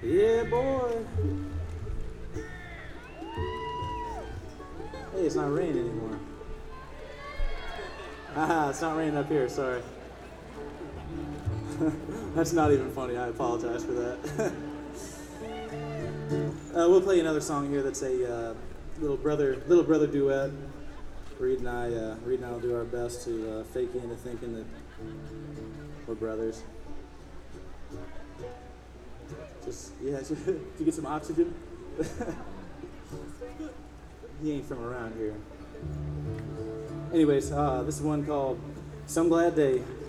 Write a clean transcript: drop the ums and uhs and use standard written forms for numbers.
Yeah, boy. Hey, it's not raining anymore. Ah, it's not raining up here, sorry. That's not even funny, I apologize for that. We'll play another song here that's a little brother duet. Reed and I will do our best to fake you into thinking that we're brothers. Just, yeah, to get some oxygen. He ain't from around here. Anyways, this is one called Some Glad Day.